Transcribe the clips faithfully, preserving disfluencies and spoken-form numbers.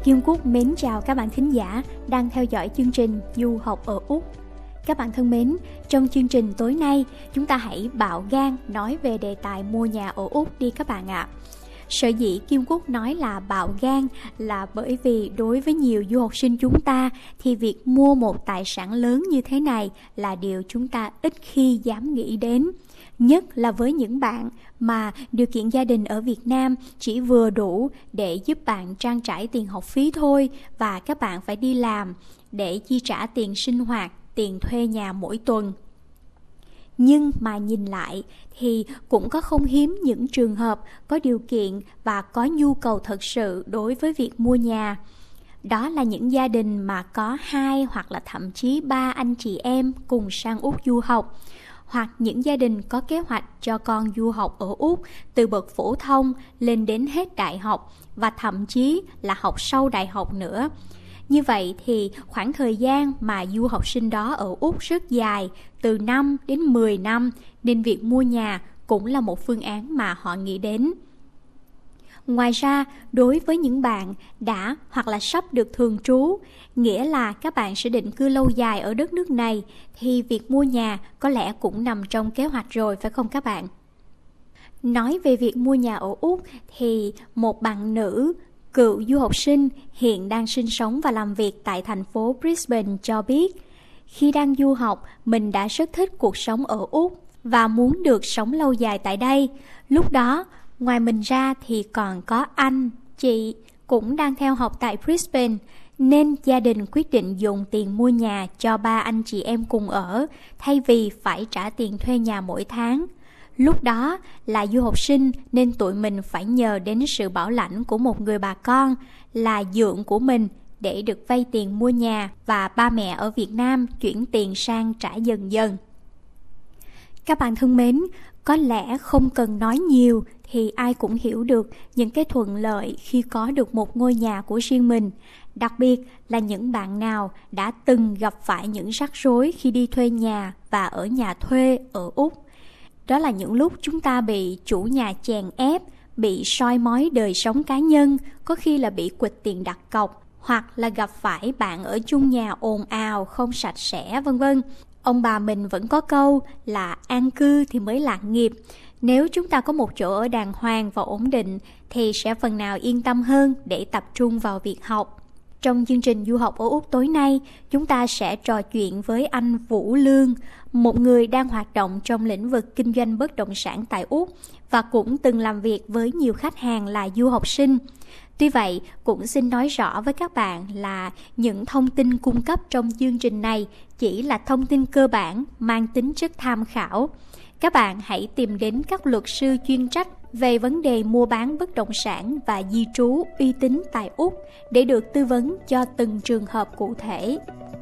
Kim Cúc mến chào các bạn thính giả đang theo dõi chương trình Du học ở Úc. Các bạn thân mến, trong chương trình tối nay, chúng ta hãy bạo gan nói về đề tài mua nhà ở Úc đi các bạn ạ. Sở dĩ Kim Cúc nói là bạo gan là bởi vì đối với nhiều du học sinh chúng ta thì việc mua một tài sản lớn như thế này là điều chúng ta ít khi dám nghĩ đến. Nhất là với những bạn mà điều kiện gia đình ở Việt Nam chỉ vừa đủ để giúp bạn trang trải tiền học phí thôi, và các bạn phải đi làm để chi trả tiền sinh hoạt, tiền thuê nhà mỗi tuần. Nhưng mà nhìn lại thì cũng có không hiếm những trường hợp có điều kiện và có nhu cầu thật sự đối với việc mua nhà. Đó là những gia đình mà có hai hoặc là thậm chí ba anh chị em cùng sang Úc du học, hoặc những gia đình có kế hoạch cho con du học ở Úc từ bậc phổ thông lên đến hết đại học và thậm chí là học sau đại học nữa. Như vậy thì khoảng thời gian mà du học sinh đó ở Úc rất dài, từ năm đến mười năm, nên việc mua nhà cũng là một phương án mà họ nghĩ đến. Ngoài ra, đối với những bạn đã hoặc là sắp được thường trú, nghĩa là các bạn sẽ định cư lâu dài ở đất nước này, thì việc mua nhà có lẽ cũng nằm trong kế hoạch rồi, phải không các bạn? Nói về việc mua nhà ở Úc thì một bạn nữ cựu du học sinh hiện đang sinh sống và làm việc tại thành phố Brisbane cho biết, khi đang du học, mình đã rất thích cuộc sống ở Úc và muốn được sống lâu dài tại đây. Lúc đó, ngoài mình ra thì còn có anh, chị cũng đang theo học tại Brisbane, nên gia đình quyết định dùng tiền mua nhà cho ba anh chị em cùng ở, thay vì phải trả tiền thuê nhà mỗi tháng. Lúc đó là du học sinh nên tụi mình phải nhờ đến sự bảo lãnh của một người bà con là dượng của mình để được vay tiền mua nhà, và ba mẹ ở Việt Nam chuyển tiền sang trả dần dần. Các bạn thân mến, có lẽ không cần nói nhiều thì ai cũng hiểu được những cái thuận lợi khi có được một ngôi nhà của riêng mình, đặc biệt là những bạn nào đã từng gặp phải những rắc rối khi đi thuê nhà và ở nhà thuê ở Úc. Đó là những lúc chúng ta bị chủ nhà chèn ép, bị soi mói đời sống cá nhân, có khi là bị quỵt tiền đặt cọc, hoặc là gặp phải bạn ở chung nhà ồn ào, không sạch sẽ, vân vân. Ông bà mình vẫn có câu là an cư thì mới lạc nghiệp. Nếu chúng ta có một chỗ ở đàng hoàng và ổn định thì sẽ phần nào yên tâm hơn để tập trung vào việc học. Trong chương trình Du học ở Úc tối nay, chúng ta sẽ trò chuyện với anh Vũ Lương, một người đang hoạt động trong lĩnh vực kinh doanh bất động sản tại Úc và cũng từng làm việc với nhiều khách hàng là du học sinh. Tuy vậy, cũng xin nói rõ với các bạn là những thông tin cung cấp trong chương trình này chỉ là thông tin cơ bản mang tính chất tham khảo. Các bạn hãy tìm đến các luật sư chuyên trách về vấn đề mua bán bất động sản và di trú uy tín tại Úc để được tư vấn cho từng trường hợp cụ thể.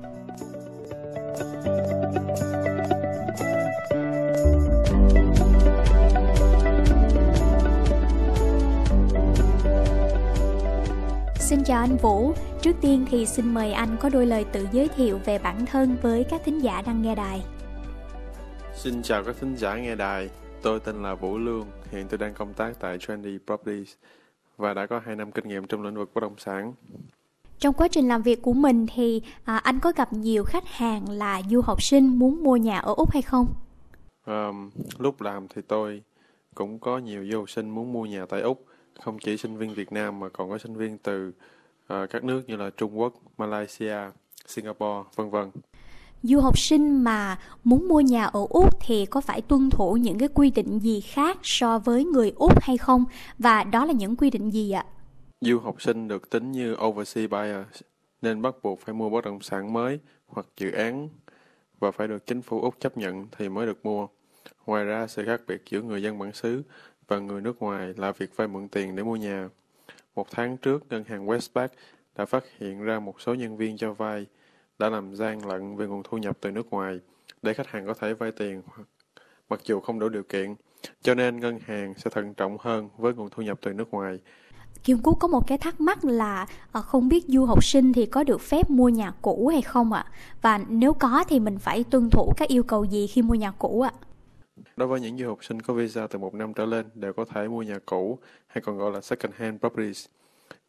Xin chào anh Vũ. Trước tiên thì xin mời anh có đôi lời tự giới thiệu về bản thân với các thính giả đang nghe đài. Xin chào các thính giả nghe đài. Tôi tên là Vũ Lương. Hiện tôi đang công tác tại Trendy Properties và đã có hai năm kinh nghiệm trong lĩnh vực bất động sản. Trong quá trình làm việc của mình thì à, anh có gặp nhiều khách hàng là du học sinh muốn mua nhà ở Úc hay không? Um, lúc làm thì tôi cũng có nhiều du học sinh muốn mua nhà tại Úc. Không chỉ sinh viên Việt Nam mà còn có sinh viên từ uh, các nước như là Trung Quốc, Malaysia, Singapore, vân vân. Du học sinh mà muốn mua nhà ở Úc thì có phải tuân thủ những cái quy định gì khác so với người Úc hay không? Và đó là những quy định gì ạ? Du học sinh được tính như overseas buyer nên bắt buộc phải mua bất động sản mới hoặc dự án và phải được chính phủ Úc chấp nhận thì mới được mua. Ngoài ra, sự khác biệt giữa người dân bản xứ và người nước ngoài là việc vay mượn tiền để mua nhà. Một tháng trước, ngân hàng Westpac đã phát hiện ra một số nhân viên cho vay đã làm gian lận về nguồn thu nhập từ nước ngoài để khách hàng có thể vay tiền mặc dù không đủ điều kiện. Cho nên ngân hàng sẽ thận trọng hơn với nguồn thu nhập từ nước ngoài. Kim Cúc có một cái thắc mắc là không biết du học sinh thì có được phép mua nhà cũ hay không ạ? Và nếu có thì mình phải tuân thủ các yêu cầu gì khi mua nhà cũ ạ? Đối với những du học sinh có visa từ một năm trở lên đều có thể mua nhà cũ hay còn gọi là second hand properties.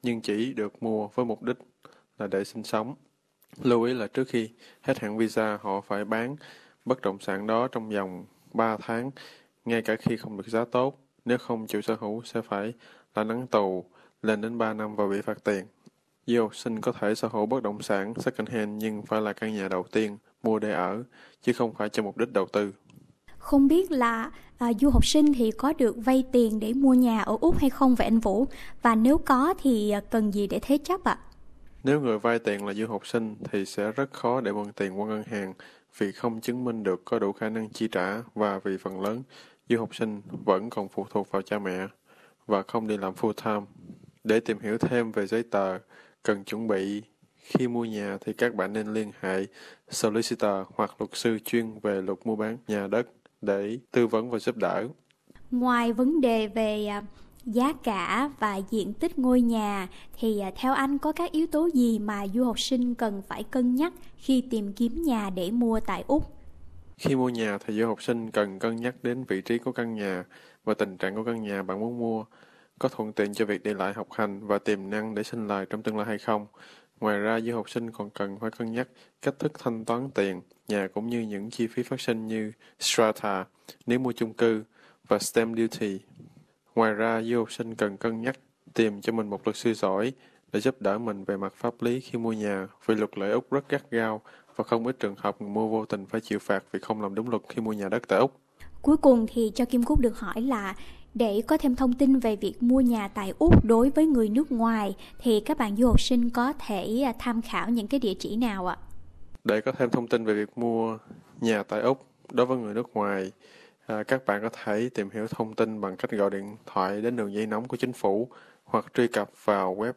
nhưng chỉ được mua với mục đích là để sinh sống. Lưu ý là trước khi hết hạn visa, họ phải bán bất động sản đó trong vòng ba tháng, ngay cả khi không được giá tốt. Nếu không, chủ sở hữu sẽ phải lãnh án tù lên đến ba năm và bị phạt tiền. Du học sinh có thể sở hữu bất động sản second hand nhưng phải là căn nhà đầu tiên mua để ở, chứ không phải cho mục đích đầu tư. Không biết là à, du học sinh thì có được vay tiền để mua nhà ở Úc hay không vậy anh Vũ? Và nếu có thì cần gì để thế chấp ạ? À? Nếu người vay tiền là du học sinh thì sẽ rất khó để mượn tiền qua ngân hàng vì không chứng minh được có đủ khả năng chi trả, và vì phần lớn du học sinh vẫn còn phụ thuộc vào cha mẹ và không đi làm full time. Để tìm hiểu thêm về giấy tờ cần chuẩn bị khi mua nhà thì các bạn nên liên hệ solicitor hoặc luật sư chuyên về luật mua bán nhà đất để tư vấn và giúp đỡ. Ngoài vấn đề về giá cả và diện tích ngôi nhà thì theo anh có các yếu tố gì mà du học sinh cần phải cân nhắc khi tìm kiếm nhà để mua tại Úc? Khi mua nhà thì du học sinh cần cân nhắc đến vị trí của căn nhà và tình trạng của căn nhà bạn muốn mua, có thuận tiện cho việc đi lại, học hành và tiềm năng để sinh lời trong tương lai hay không. Ngoài ra, du học sinh còn cần phải cân nhắc cách thức thanh toán tiền nhà cũng như những chi phí phát sinh như strata nếu mua chung cư và stamp duty. Ngoài ra, du học sinh cần cân nhắc tìm cho mình một luật sư giỏi để giúp đỡ mình về mặt pháp lý khi mua nhà, vì luật lệ Úc rất gắt gao và không ít trường hợp người mua vô tình phải chịu phạt vì không làm đúng luật khi mua nhà đất tại Úc. Cuối cùng thì cho Kim Cúc được hỏi là để có thêm thông tin về việc mua nhà tại Úc đối với người nước ngoài thì các bạn du học sinh có thể tham khảo những cái địa chỉ nào ạ? Để có thêm thông tin về việc mua nhà tại Úc đối với người nước ngoài, à, các bạn có thể tìm hiểu thông tin bằng cách gọi điện thoại đến đường dây nóng của chính phủ hoặc truy cập vào web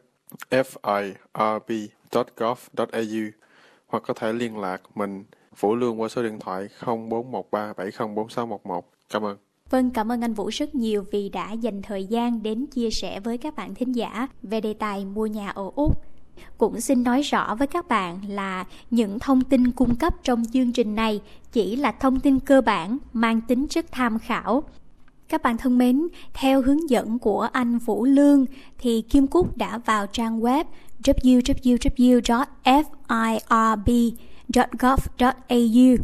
f i r b chấm gov chấm a u, hoặc có thể liên lạc mình Vũ Lương qua số điện thoại không bốn một ba bảy không bốn sáu một một. Cảm ơn. Vâng, cảm ơn anh Vũ rất nhiều vì đã dành thời gian đến chia sẻ với các bạn thính giả về đề tài mua nhà ở Úc. Cũng xin nói rõ với các bạn là những thông tin cung cấp trong chương trình này chỉ là thông tin cơ bản mang tính chất tham khảo. Các bạn thân mến, theo hướng dẫn của anh Vũ Lương thì Kim Cúc đã vào trang web w w w chấm f i r b chấm gov chấm a u.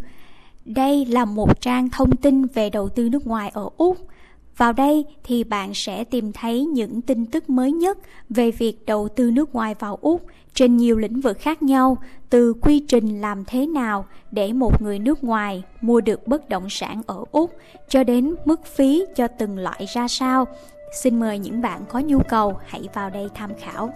Đây là một trang thông tin về đầu tư nước ngoài ở Úc. Vào đây thì bạn sẽ tìm thấy những tin tức mới nhất về việc đầu tư nước ngoài vào Úc trên nhiều lĩnh vực khác nhau, từ quy trình làm thế nào để một người nước ngoài mua được bất động sản ở Úc cho đến mức phí cho từng loại ra sao. Xin mời những bạn có nhu cầu hãy vào đây tham khảo.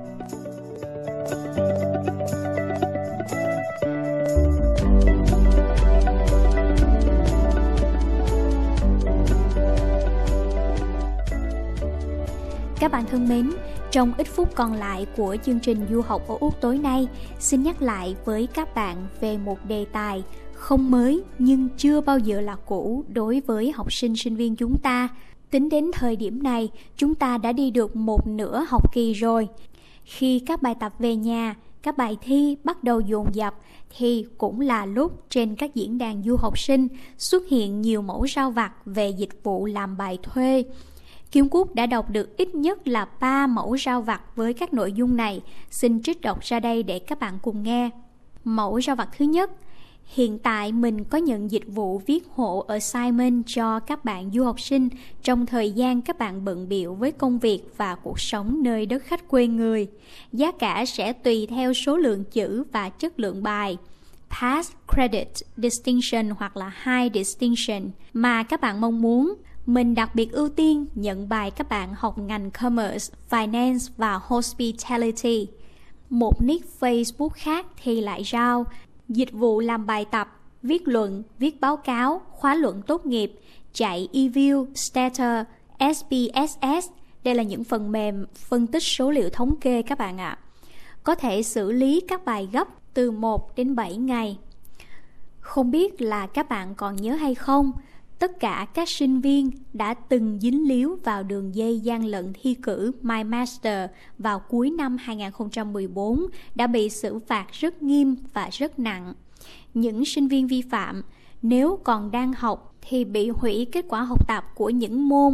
Các bạn thân mến, trong ít phút còn lại của chương trình du học ở Úc tối nay, xin nhắc lại với các bạn về một đề tài không mới nhưng chưa bao giờ là cũ đối với học sinh sinh viên chúng ta. Tính đến thời điểm này, chúng ta đã đi được một nửa học kỳ rồi. Khi các bài tập về nhà, các bài thi bắt đầu dồn dập thì cũng là lúc trên các diễn đàn du học sinh xuất hiện nhiều mẫu rao vặt về dịch vụ làm bài thuê. Kim Cúc đã đọc được ít nhất là ba mẫu rao vặt với các nội dung này. Xin trích đọc ra đây để các bạn cùng nghe. Mẫu rao vặt thứ nhất: hiện tại mình có nhận dịch vụ viết hộ assignment cho các bạn du học sinh trong thời gian các bạn bận bịu với công việc và cuộc sống nơi đất khách quê người. Giá cả sẽ tùy theo số lượng chữ và chất lượng bài, Pass, Credit, Distinction hoặc là High Distinction mà các bạn mong muốn. Mình đặc biệt ưu tiên nhận bài các bạn học ngành Commerce, Finance và Hospitality. Một nick Facebook khác thì lại rao dịch vụ làm bài tập, viết luận, viết báo cáo, khóa luận tốt nghiệp, chạy e-view, Stater, S P S S. Đây là những phần mềm phân tích số liệu thống kê các bạn ạ. Có thể xử lý các bài gấp từ một đến bảy ngày. Không biết là các bạn còn nhớ hay không? Tất cả các sinh viên đã từng dính líu vào đường dây gian lận thi cử MyMaster vào cuối năm hai không một bốn đã bị xử phạt rất nghiêm và rất nặng. Những sinh viên vi phạm nếu còn đang học thì bị hủy kết quả học tập của những môn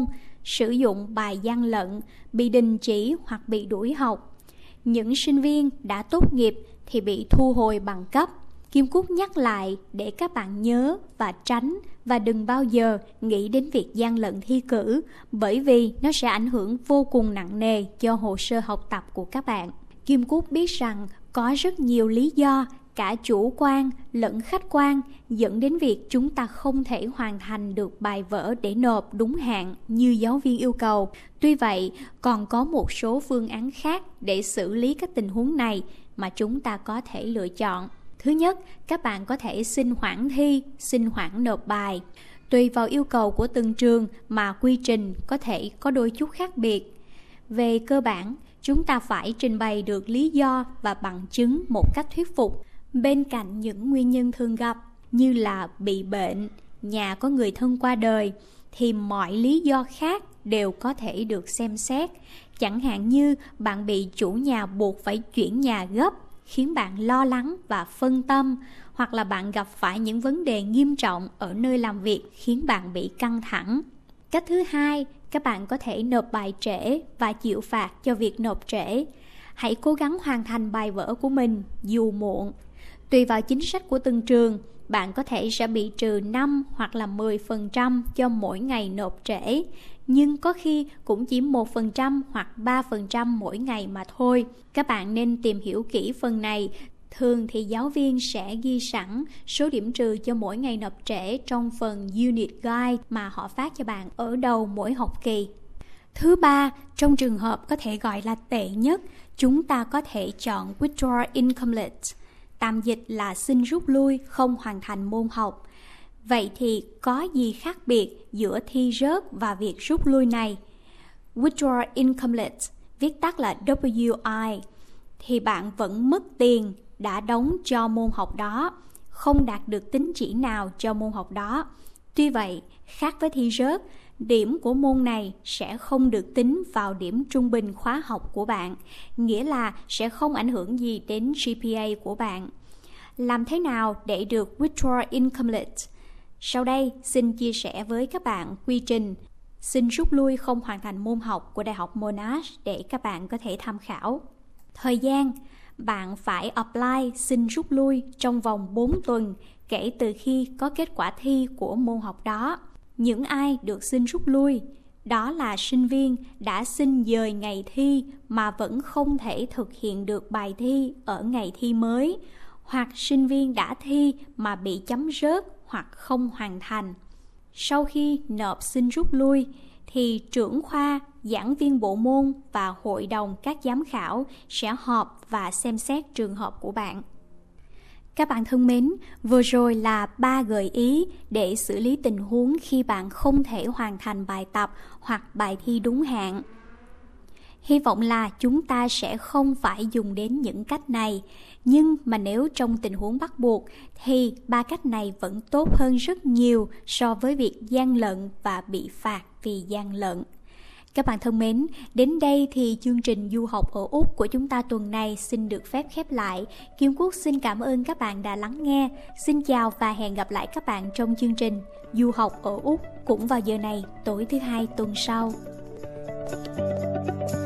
sử dụng bài gian lận, bị đình chỉ hoặc bị đuổi học. Những sinh viên đã tốt nghiệp thì bị thu hồi bằng cấp. Kim Cúc nhắc lại để các bạn nhớ và tránh, và đừng bao giờ nghĩ đến việc gian lận thi cử, bởi vì nó sẽ ảnh hưởng vô cùng nặng nề cho hồ sơ học tập của các bạn. Kim Cúc biết rằng có rất nhiều lý do, cả chủ quan lẫn khách quan, dẫn đến việc chúng ta không thể hoàn thành được bài vở để nộp đúng hạn như giáo viên yêu cầu. Tuy vậy, còn có một số phương án khác để xử lý các tình huống này mà chúng ta có thể lựa chọn. Thứ nhất, các bạn có thể xin hoãn thi, xin hoãn nộp bài. Tùy vào yêu cầu của từng trường mà quy trình có thể có đôi chút khác biệt. Về cơ bản, chúng ta phải trình bày được lý do và bằng chứng một cách thuyết phục. Bên cạnh những nguyên nhân thường gặp như là bị bệnh, nhà có người thân qua đời, thì mọi lý do khác đều có thể được xem xét. Chẳng hạn như bạn bị chủ nhà buộc phải chuyển nhà gấp, khiến bạn lo lắng và phân tâm, hoặc là bạn gặp phải những vấn đề nghiêm trọng ở nơi làm việc khiến bạn bị căng thẳng. Cách thứ hai, các bạn có thể nộp bài trễ và chịu phạt cho việc nộp trễ. Hãy cố gắng hoàn thành bài vở của mình dù muộn. Tùy vào chính sách của từng trường, bạn có thể sẽ bị trừ năm hoặc là mười phần trăm cho mỗi ngày nộp trễ, nhưng có khi cũng chỉ một phần trăm hoặc ba phần trăm mỗi ngày mà thôi. Các bạn nên tìm hiểu kỹ phần này. Thường thì giáo viên sẽ ghi sẵn số điểm trừ cho mỗi ngày nộp trễ trong phần Unit Guide mà họ phát cho bạn ở đầu mỗi học kỳ. Thứ ba, trong trường hợp có thể gọi là tệ nhất, chúng ta có thể chọn Withdraw Incomplete, tạm dịch là xin rút lui không hoàn thành môn học. Vậy thì có gì khác biệt giữa thi rớt và việc rút lui này? Withdraw Incomplete, viết tắt là W I, thì bạn vẫn mất tiền đã đóng cho môn học đó, không đạt được tín chỉ nào cho môn học đó. Tuy vậy, khác với thi rớt, điểm của môn này sẽ không được tính vào điểm trung bình khóa học của bạn, nghĩa là sẽ không ảnh hưởng gì đến G P A của bạn. Làm thế nào để được Withdraw Incomplete? Sau đây, xin chia sẻ với các bạn quy trình xin rút lui không hoàn thành môn học của Đại học Monash để các bạn có thể tham khảo. Thời gian, bạn phải apply xin rút lui trong vòng bốn tuần kể từ khi có kết quả thi của môn học đó. Những ai được xin rút lui, đó là sinh viên đã xin dời ngày thi mà vẫn không thể thực hiện được bài thi ở ngày thi mới, hoặc sinh viên đã thi mà bị chấm rớt hoặc không hoàn thành. Sau khi nộp xin rút lui, thì trưởng khoa, giảng viên bộ môn và hội đồng các giám khảo sẽ họp và xem xét trường hợp của bạn. Các bạn thân mến, vừa rồi là ba gợi ý để xử lý tình huống khi bạn không thể hoàn thành bài tập hoặc bài thi đúng hạn. Hy vọng là chúng ta sẽ không phải dùng đến những cách này, nhưng mà nếu trong tình huống bắt buộc thì ba cách này vẫn tốt hơn rất nhiều so với việc gian lận và bị phạt vì gian lận. Các bạn thân mến, đến đây thì chương trình du học ở Úc của chúng ta tuần này xin được phép khép lại. Kim Cúc xin cảm ơn các bạn đã lắng nghe. Xin chào và hẹn gặp lại các bạn trong chương trình du học ở Úc cũng vào giờ này tối thứ hai tuần sau.